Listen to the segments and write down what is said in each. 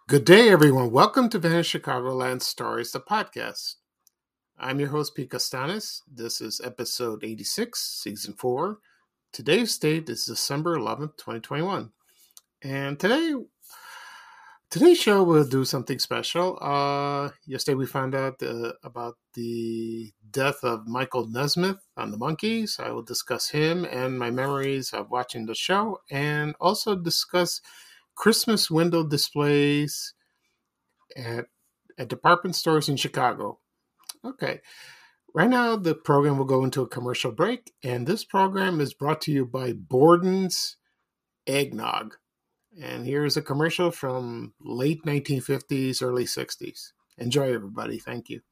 Good day, everyone. Welcome to Vanished Chicagoland Stories, the podcast. I'm your host, Pete Costanis. This is episode 86, season 4. Today's date is December 11th, 2021. And today's show will do something special. Yesterday we found out about the death of Michael Nesmith on the Monkees. I will discuss him and my memories of watching the show, and also discuss Christmas window displays at department stores in Chicago. Okay, right now the program will go into a commercial break, and this program is brought to you by Borden's Eggnog. And here's a commercial from late 1950s, early 60s. Enjoy, everybody. Thank you.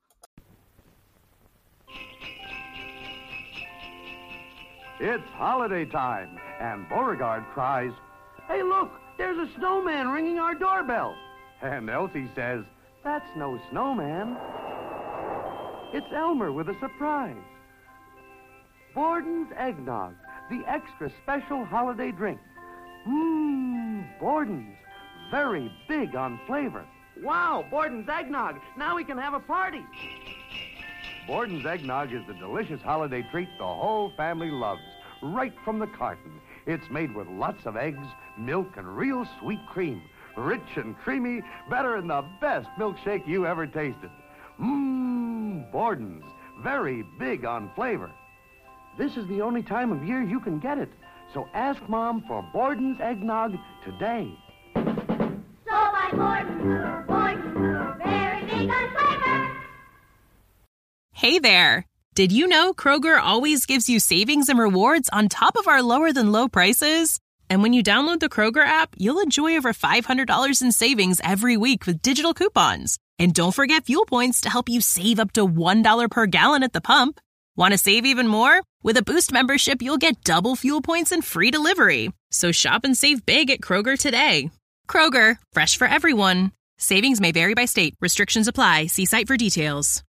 It's holiday time, and Beauregard cries, "Hey, look, there's a snowman ringing our doorbell." And Elsie says, "That's no snowman. It's Elmer with a surprise." Borden's Eggnog, the extra special holiday drink. Borden's, very big on flavor. Wow, Borden's Eggnog. Now we can have a party. Borden's Eggnog is the delicious holiday treat the whole family loves, right from the carton. It's made with lots of eggs, milk, and real sweet cream. Rich and creamy, better than the best milkshake you ever tasted. Borden's, very big on flavor. This is the only time of year you can get it. So ask Mom for Borden's Eggnog today. So buy Borden's, very big on flavor. Hey there! Did you know Kroger always gives you savings and rewards on top of our lower-than-low prices? And when you download the Kroger app, you'll enjoy over $500 in savings every week with digital coupons. And don't forget fuel points to help you save up to $1 per gallon at the pump. Want to save even more? With a Boost membership, you'll get double fuel points and free delivery. So shop and save big at Kroger today. Kroger, fresh for everyone. Savings may vary by state. Restrictions apply. See site for details.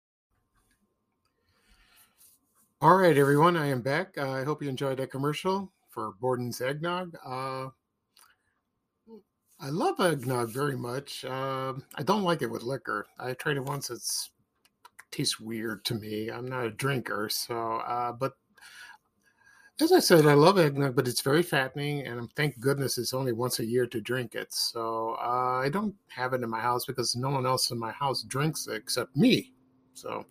All right, everyone, I am back. I hope you enjoyed that commercial for Borden's Eggnog. I love eggnog very much. I don't like it with liquor. I tried it once. It tastes weird to me. I'm not a drinker, but as I said, I love eggnog, but it's very fattening, and thank goodness it's only once a year to drink it. So I don't have it in my house because no one else in my house drinks it except me. So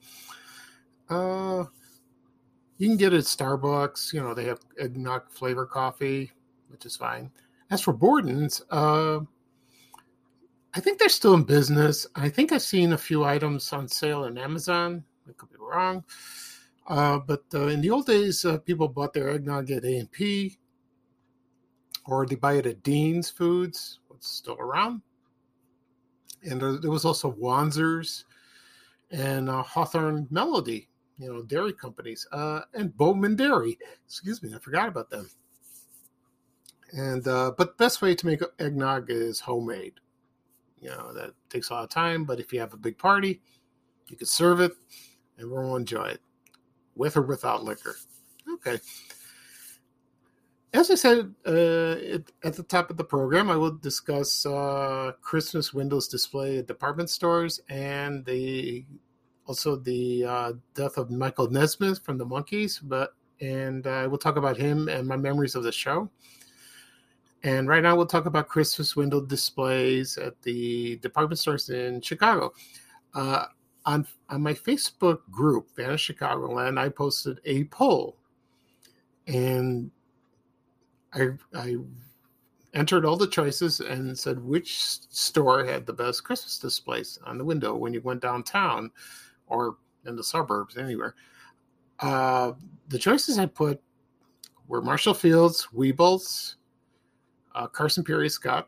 you can get it at Starbucks. You know, they have eggnog flavor coffee, which is fine. As for Borden's, I think they're still in business. I think I've seen a few items on sale on Amazon. I could be wrong. But in the old days, people bought their eggnog at A&P, or they buy it at Dean's Foods, which is still around. And there was also Wanzers and Hawthorne Melody, dairy companies, and Bowman Dairy. Excuse me, I forgot about them. And but the best way to make eggnog is homemade. That takes a lot of time, but if you have a big party, you can serve it, and everyone will enjoy it, with or without liquor. Okay. As I said at the top of the program, I will discuss Christmas windows display at department stores, and also the death of Michael Nesmith from the Monkees, and I will talk about him and my memories of the show. And right now we'll talk about Christmas window displays at the department stores in Chicago. On my Facebook group, Vanished Chicagoland, I posted a poll, and I entered all the choices and said which store had the best Christmas displays on the window when you went downtown or in the suburbs, anywhere. The choices I put were Marshall Field's, Weebles, Carson Pirie Scott,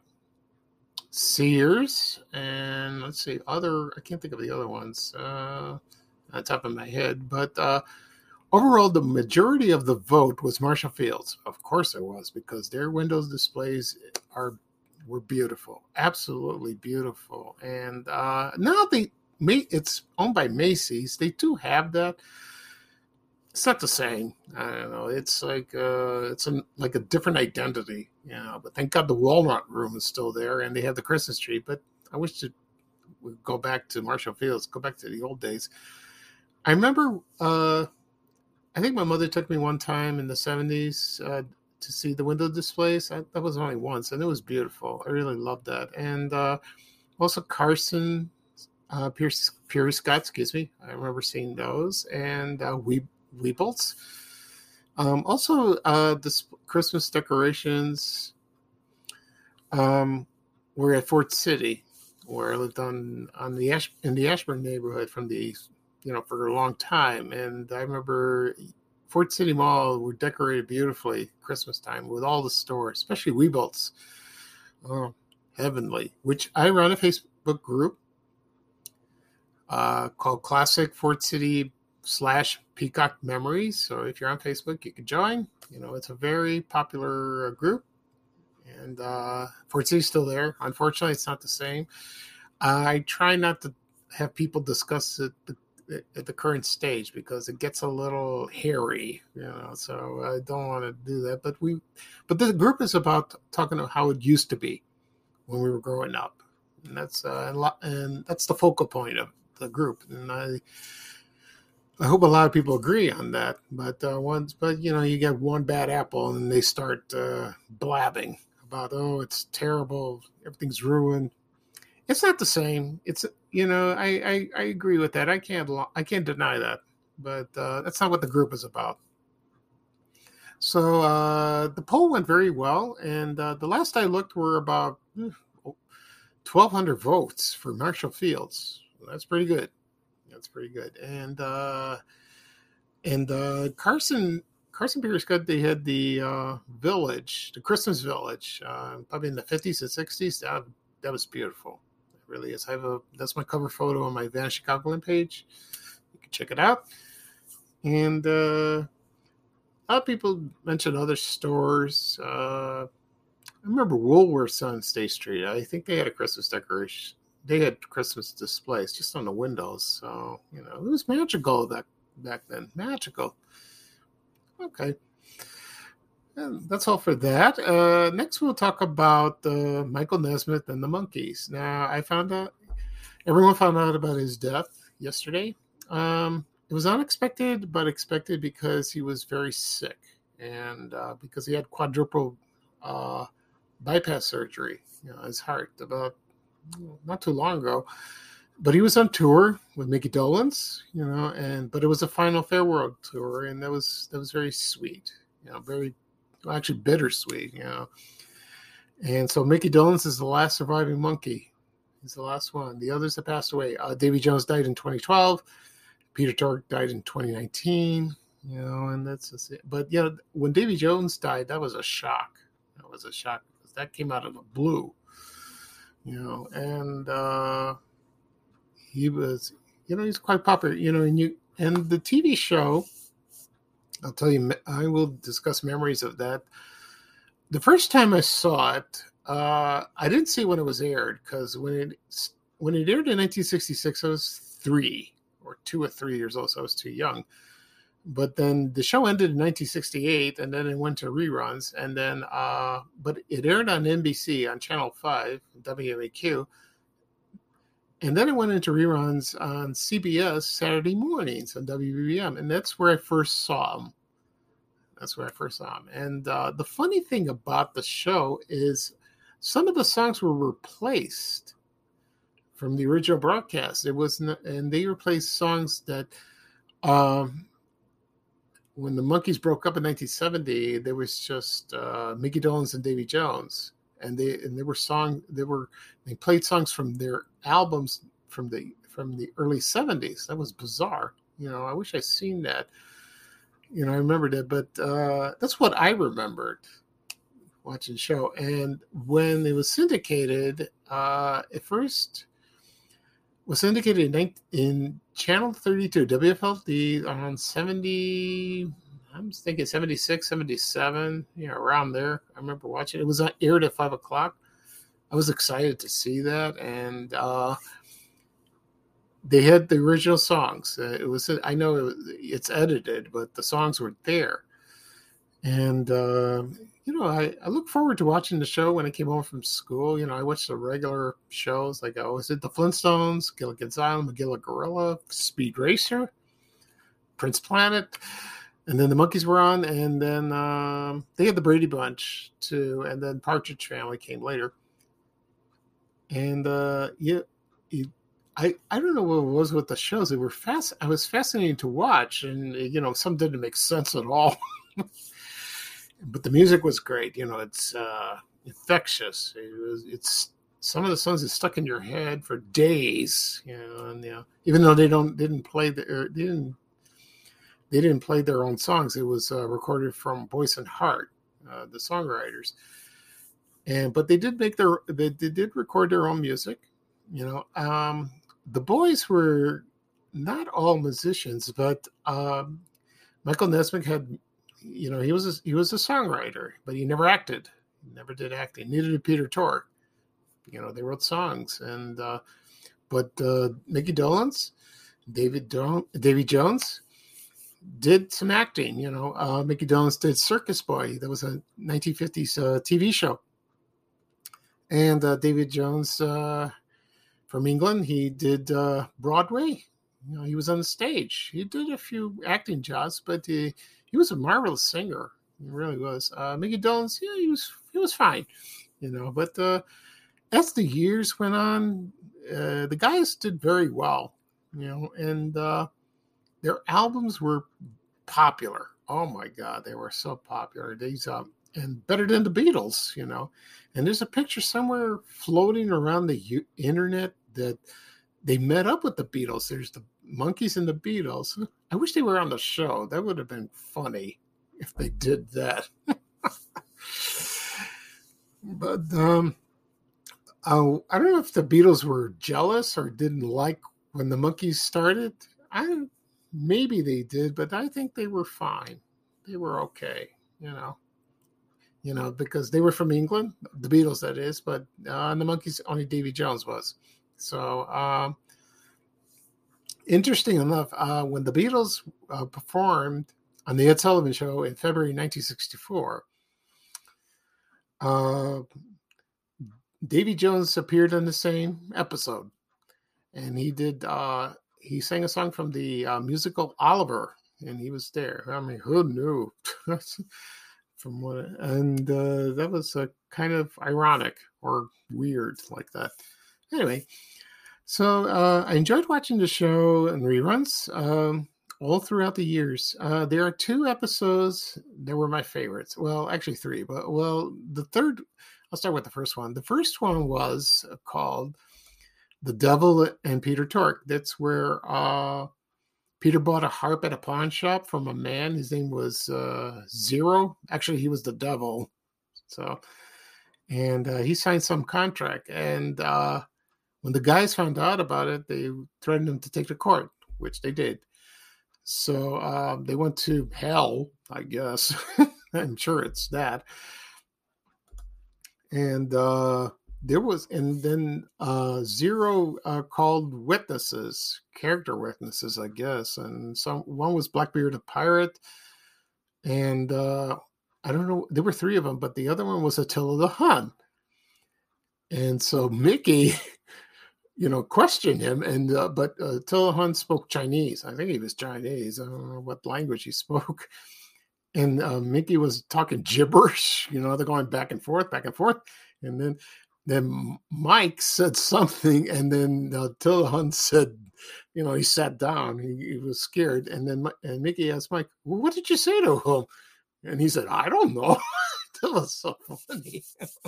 Sears, and let's see, I can't think of the other ones on the top of my head, but overall, the majority of the vote was Marshall Field's. Of course it was, because their windows displays were beautiful, absolutely beautiful. And now it's owned by Macy's. They do have that it's not the same. I don't know. It's like like a different identity, you know. But thank God the Walnut Room is still there, and they have the Christmas tree. But I wish we'd go back to Marshall Fields, go back to the old days. I remember. I think my mother took me one time in the '70s to see the window displays. That was only once, and it was beautiful. I really loved that. And also Carson, Pierre Scott, excuse me. I remember seeing those, and Weebles. Also, this Christmas decorations were at Fort City, where I lived in the Ashburn neighborhood for a long time. And I remember Fort City Mall were decorated beautifully Christmas time with all the stores, especially Weebles. Oh, heavenly, which I run a Facebook group called Classic Fort City /Peacock Memories. So if you're on Facebook, you can join. You know, it's a very popular group. And Fort City's still there. Unfortunately, it's not the same. I try not to have people discuss it at the current stage because it gets a little hairy, you know. So I don't want to do that. But the group is about talking about how it used to be when we were growing up, and that's the focal point of the group. And I hope a lot of people agree on that. But you know, you get one bad apple and they start blabbing about, oh, it's terrible, everything's ruined. It's not the same. It's, you know, I agree with that. I can't deny that. But that's not what the group is about. So the poll went very well, and the last I looked were about 1,200 votes for Marshall Fields. That's pretty good. That's pretty good. And Carson Pierre Scott, they had the village, the Christmas village, probably in the 50s and 60s. That was beautiful. It really is. That's my cover photo on my Vanish Chicagoland page. You can check it out. And a lot of people mention other stores. I remember Woolworths on State Street. I think they had a Christmas decoration. They had Christmas displays just on the windows. So, you know, it was magical back then. Magical. Okay. And that's all for that. Next, we'll talk about Michael Nesmith and the Monkees. Now, everyone found out about his death yesterday. It was unexpected, but expected because he was very sick and because he had quadruple bypass surgery, you know, his heart, about not too long ago. But he was on tour with Mickey Dolenz, you know, but it was a final farewell tour, and that was very sweet, you know, actually bittersweet, you know. And so Mickey Dolenz is the last surviving Monkee. He's the last one. The others have passed away. Davy Jones died in 2012. Peter Tork died in 2019, you know, and that's just it. But, you know, when Davy Jones died, that was a shock. That was a shock because that came out of the blue, you know, and he was, you know, he's quite popular, you know, and the TV show, I'll tell you, I will discuss memories of that. The first time I saw it, I didn't see when it was aired because when it aired in 1966, I was 2 or 3 years old, so I was too young. But then the show ended in 1968, and then it went to reruns, and then but it aired on NBC on Channel 5, WMAQ, and then it went into reruns on CBS Saturday mornings on WBBM, and that's where I first saw him. And the funny thing about the show is some of the songs were replaced from the original broadcast. And they replaced songs that, when the Monkees broke up in 1970, there was just Mickey Dolenz and Davy Jones, and they played songs from their albums from the early 70s. That was bizarre. You know, I wish I'd seen that. You know, I remember that, but that's what I remembered watching the show. And when it was syndicated, it first was syndicated in Channel 32, WFLD, on 70, I'm thinking 76, 77, you know, around there. I remember watching it. It was aired at 5 o'clock. I was excited to see that. And they had the original songs. I know it's edited, but the songs were there. And, I look forward to watching the show when I came home from school. I watched the regular shows like I always did, the Flintstones, Gilligan's Island, Magilla Gorilla, Speed Racer, Prince Planet. And then the Monkees were on, and then they had the Brady Bunch too, and then Partridge Family came later. And I don't know what it was with the shows. They were fast. I was fascinating to watch, and some didn't make sense at all. But the music was great. It's infectious. It's some of the songs that stuck in your head for days. And even though they didn't play they didn't play their own songs. It was recorded from Boyce and Hart, the songwriters. But they did record their own music. The boys were not all musicians, but Michael Nesmith had, he was a songwriter, but he never acted. He never did acting. Neither did Peter Tork. They wrote songs, but Mickey Dolenz, Davy Jones did some acting. Mickey Dolenz did Circus Boy. That was a 1950s TV show. And David Jones from England, he did Broadway. He was on the stage. He did a few acting jobs, but he was a marvelous singer. He really was. Mickey Dolenz, he was fine, But as the years went on, the guys did very well, and their albums were popular. Oh my God, they were so popular. These and better than the Beatles, And there's a picture somewhere floating around the internet that they met up with the Beatles. There's the Monkees and the Beatles. I wish they were on the show. That would have been funny if they did that. But I don't know if the Beatles were jealous or didn't like when the Monkees started. Maybe they did, but I think they were fine. They were okay, because they were from England, the Beatles, that is, but the Monkees, only Davy Jones was. So, interesting enough, when the Beatles performed on the Ed Sullivan Show in February 1964, Davy Jones appeared in the same episode, and he sang a song from the musical Oliver, and he was there. I mean, who knew? That was kind of ironic or weird like that. Anyway, so I enjoyed watching the show and reruns all throughout the years. There are 2 episodes that were my favorites. Well, actually 3, but the third, I'll start with the first one. The first one was called The Devil and Peter Tork. That's where Peter bought a harp at a pawn shop from a man. His name was Zero. Actually, he was the devil. And he signed some contract. And when the guys found out about it, they threatened him to take to court, which they did. So they went to hell, I guess. I'm sure it's that. And then Zero called witnesses, character witnesses, I guess. And one was Blackbeard the Pirate. And I don't know, there were 3 of them, but the other one was Attila the Hun. And so Mickey, questioned him. But Attila the Hun spoke Chinese. I think he was Chinese. I don't know what language he spoke. And Mickey was talking gibberish. They're going back and forth. And then Mike said something, and then Attila the Hun said, he sat down. He was scared. And Mickey asked Mike, well, what did you say to him? And he said, I don't know. That was so funny.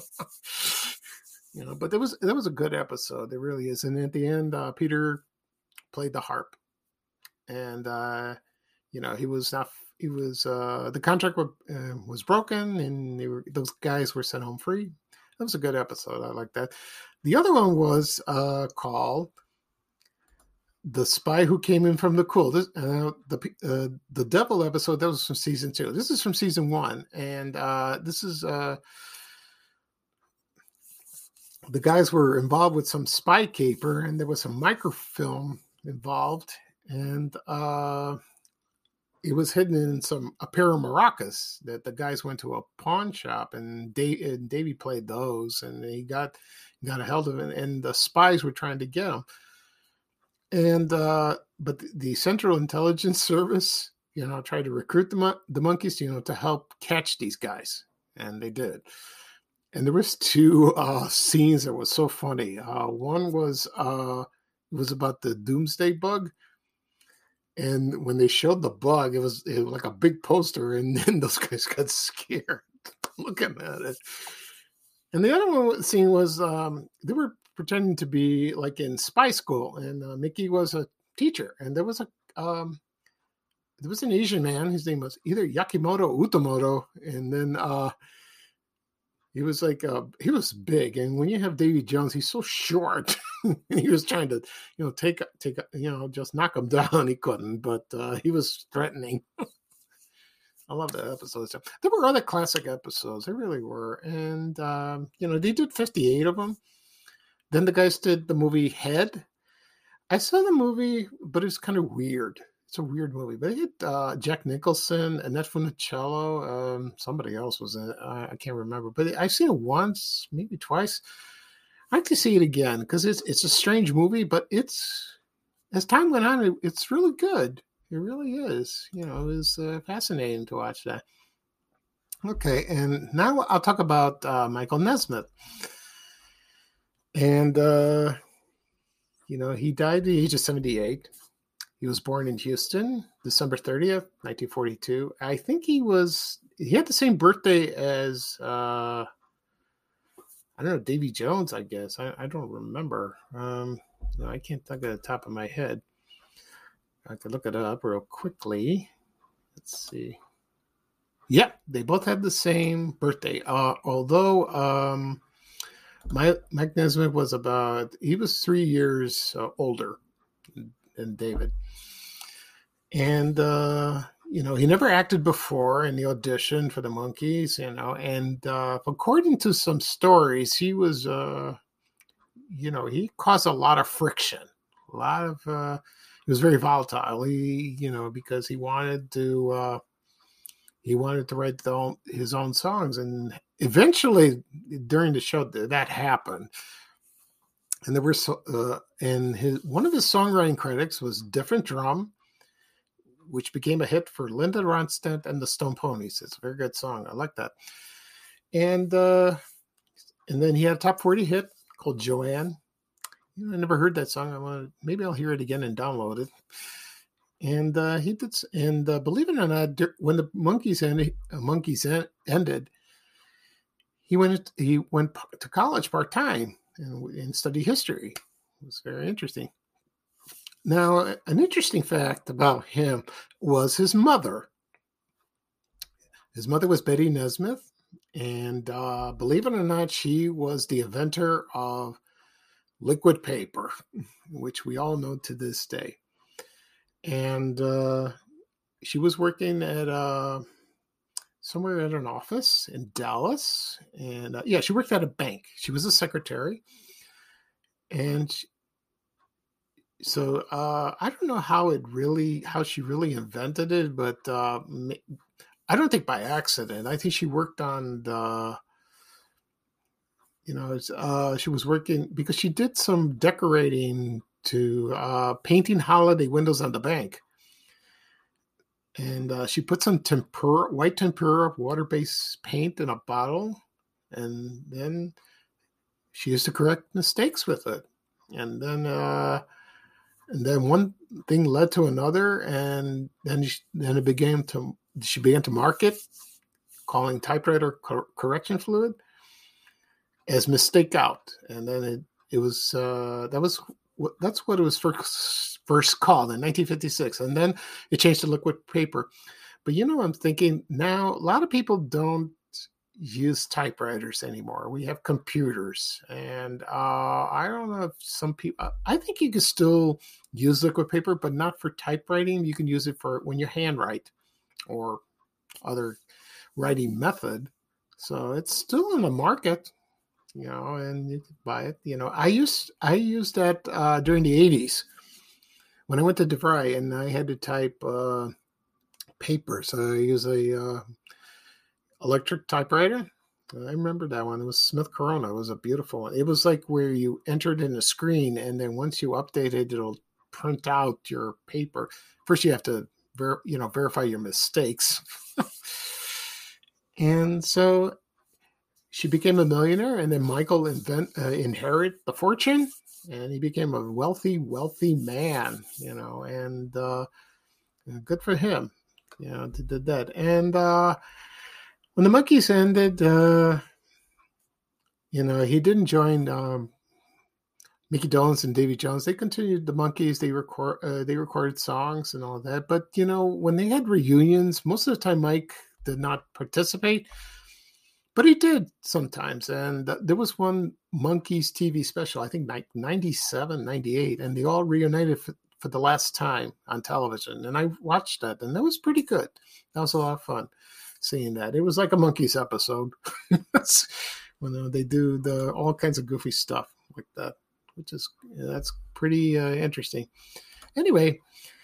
But that was a good episode. It really is. And at the end, Peter played the harp. And, the contract was broken, and those guys were sent home free. That was a good episode. I like that. The other one was called The Spy Who Came In From the Cool. The Devil episode, that was from season 2. This is from season 1. And this is the guys were involved with some spy caper, and there was some microfilm involved, and it was hidden in a pair of maracas that the guys went to a pawn shop, and Davy played those, and he got a hold of it, and the spies were trying to get him. And but the Central Intelligence Service, tried to recruit the monkeys, to help catch these guys, and they did. And there was two scenes that was so funny. One was it was about the Doomsday Bug. And when they showed the bug, it was like a big poster, and then those guys got scared looking at it. And the other scene was they were pretending to be like in spy school, and Mickey was a teacher, and there was an Asian man. His name was either Yakimoto or Utamoto, and then he was he was big, and when you have Davy Jones, he's so short. He was trying to, take, just knock him down. He couldn't, but he was threatening. I love that episode. There were other classic episodes. There really were, and they did 58 of them. Then the guys did the movie Head. I saw the movie, but it's kind of weird. It's a weird movie, but it had Jack Nicholson, Annette Funicello, somebody else was in it. I can't remember, but I've seen it once, maybe twice. I'd like to see it again because it's a strange movie, but as time went on, it's really good. It really is. It was fascinating to watch that. Okay, and now I'll talk about Michael Nesmith. And, he died at the age of 78. He was born in Houston, December 30th, 1942. I think he had the same birthday as, I don't know, Davy Jones, I guess. I don't remember. I can't think at the top of my head. I could look it up real quickly. Let's see. Yeah, they both had the same birthday. Although Mike Nesmith was he was 3 years older than David. And, he never acted before in the audition for the Monkees, and according to some stories, he was, he caused a lot of friction, he was very volatile. Because he wanted to write his own songs, and eventually during the show that happened. And there were one of his songwriting credits was "Different Drum," which became a hit for Linda Ronstadt and the Stone Ponies. It's a very good song. I like that. And then he had a top 40 hit called "Joanne." I never heard that song. Maybe I'll hear it again and download it. And he did. And believe it or not, when the Monkees ended, he went to college part time and studied history. It was very interesting. Now, an interesting fact about him was his mother. His mother was Betty Nesmith, and believe it or not, she was the inventor of liquid paper, which we all know to this day. And she was working at somewhere at an office in Dallas, and she worked at a bank. She was a secretary, and so I don't know how she really invented it, but I don't think by accident. I think she worked on she was working because she did some decorating to painting holiday windows on the bank. And she put some white tempera water-based paint in a bottle, and then she used to correct mistakes with it. And then one thing led to another, and then she began to market calling typewriter correction fluid as Mistake Out, and then that's what it was first called in 1956, and then it changed to liquid paper. But I'm thinking now a lot of people don't use typewriters anymore. We have computers, and I don't know if some people. I think you can still use liquid paper, but not for typewriting. You can use it for when you handwrite or other writing method. So it's still in the market. And you could buy it. I used that during the 80s when I went to DeVry and I had to type paper, so I use a electric typewriter. I remember that one. It was Smith Corona. It was a beautiful one. It was like where you entered in a screen, and then once you update it, it'll print out your paper. First, you have to verify your mistakes. And so she became a millionaire, and then Michael inherited the fortune, and he became a wealthy man, and good for him, did that. And when the Monkees ended, he didn't join Mickey Dolenz and Davy Jones. They continued the Monkees. They recorded songs and all that. But when they had reunions, most of the time Mike did not participate, but he did sometimes. And there was one Monkees TV special, I think 97, 98, and they all reunited for the last time on television. And I watched that, and that was pretty good. That was a lot of fun seeing that. It was like a Monkees episode. When they do all kinds of goofy stuff like that, that's pretty interesting. Anyway,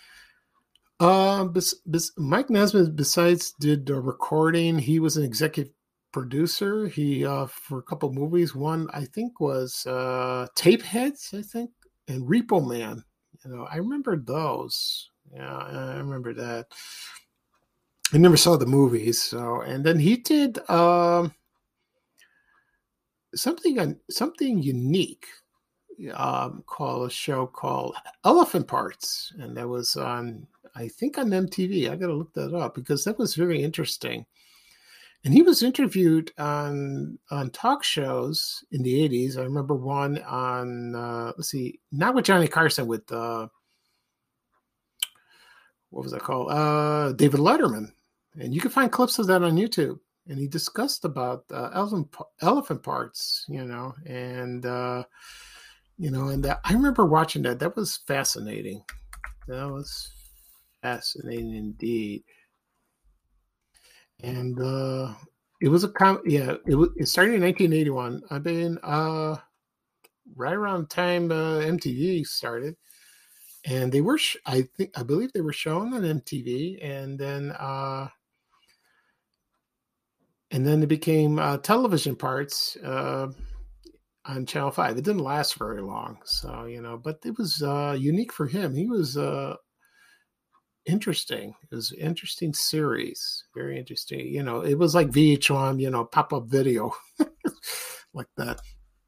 Mike Nesmith, besides did recording, he was an executive producer. He for a couple of movies. One I think was Tapeheads, I think, and Repo Man. I remember those. Yeah, I remember that. I never saw the movies. So, and then he did something unique. Called a show called Elephant Parts, and that was on MTV. I got to look that up because that was very interesting. And he was interviewed on talk shows in the 80s. I remember one on not with Johnny Carson, with what was that called? David Letterman. And you can find clips of that on YouTube. And he discussed about elephant parts, and I remember watching that. That was fascinating. That was fascinating indeed. And it was it started in 1981. I've been right around the time MTV started, and they were I believe they were shown on MTV, and then it became television parts on Channel 5. It didn't last very long, so but it was unique for him. He was interesting. It was an interesting series, very interesting. It was like VH1, pop-up video, like that.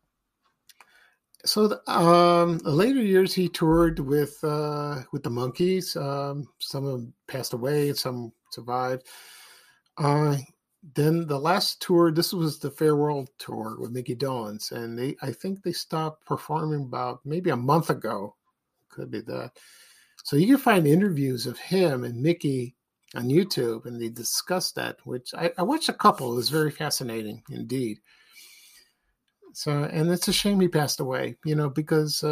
So the later years, he toured with the Monkees. Some of them passed away, and some survived. Then the last tour, this was the Farewell Tour with Mickey Dolenz, and I think they stopped performing about maybe a month ago. Could be that. So you can find interviews of him and Mickey on YouTube, and they discuss that, which I watched a couple. It was very fascinating indeed. So, and it's a shame he passed away, because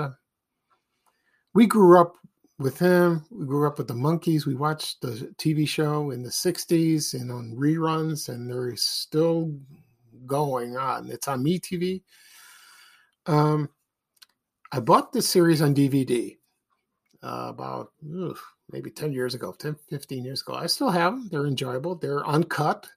we grew up with him. We grew up with the Monkees. We watched the TV show in the 60s and on reruns, and they're still going on. It's on MeTV. I bought this series on DVD about maybe 10 years ago, 15 years ago. I still have them. They're enjoyable. They're uncut,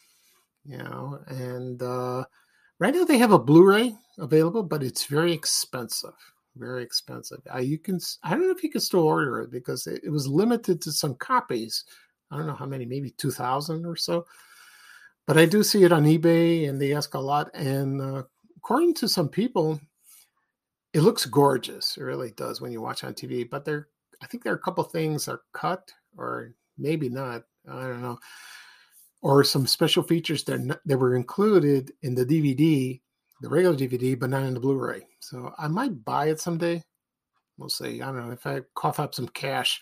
and right now they have a Blu-ray available, but it's very expensive. Very expensive. I don't know if you can still order it because it was limited to some copies. I don't know how many, maybe 2,000 or so. But I do see it on eBay, and they ask a lot. And according to some people, it looks gorgeous. It really does when you watch on TV. But I think there are a couple things are cut, or maybe not. I don't know. Or some special features that were included in the DVD, the regular DVD, but not in the Blu-ray. So I might buy it someday. We'll see. I don't know if I cough up some cash.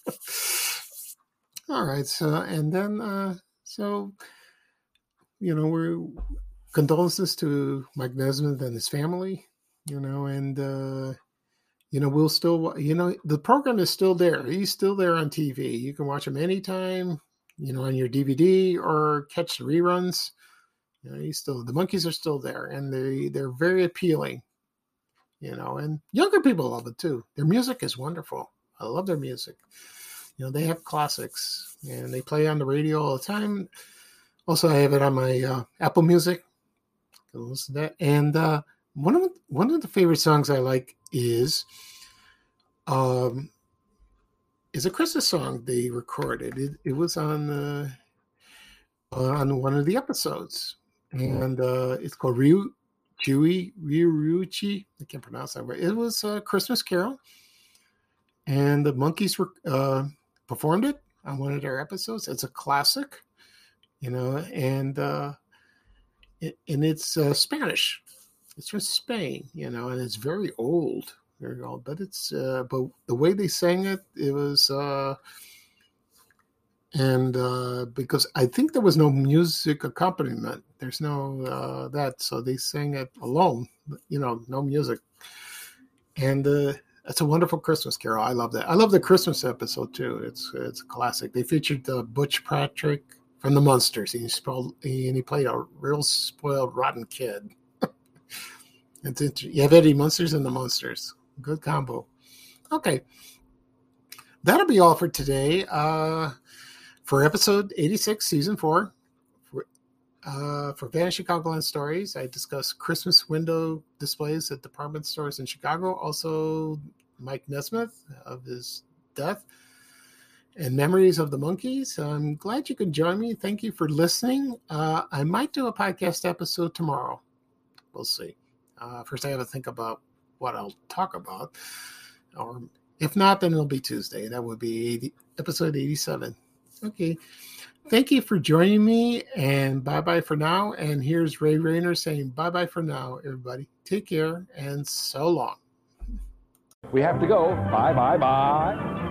All right. So, and then, we're condolences to Mike Nesmith and his family, and, we'll still, the program is still there. He's still there on TV. You can watch him anytime, on your DVD, or catch the reruns. The Monkees are still there, and they're very appealing, and younger people love it too. Their music is wonderful. I love their music. They have classics, and they play on the radio all the time. Also, I have it on my Apple Music. I can listen to that. And one of the favorite songs I like is a Christmas song they recorded. It was on one of the episodes, and it's called Ryuchi. I can't pronounce that right. It was a Christmas Carol, and the Monkees performed it on one of their episodes. It's a classic, and it's Spanish. It's from Spain, and it's very old, But it's but the way they sang it, it was. Because I think there was no music accompaniment, there's no that, so they sang it alone, no music. And it's a wonderful Christmas carol. I love that. I love the Christmas episode too. It's a classic. They featured Butch Patrick from the Munsters. He played a real spoiled, rotten kid. It's interesting. You have Eddie Munsters and the Munsters. Good combo. Okay, that'll be all for today. For episode 86, season 4, for Vanishing Chicagoland Stories, I discuss Christmas window displays at department stores in Chicago. Also, Mike Nesmith of his death and memories of the Monkees. I'm glad you could join me. Thank you for listening. I might do a podcast episode tomorrow. We'll see. First, I have to think about what I'll talk about. Or if not, then it'll be Tuesday. That would be episode 87. Okay. Thank you for joining me, and bye-bye for now. And here's Ray Rayner saying bye-bye for now, everybody. Take care, and so long. We have to go. Bye, bye, bye.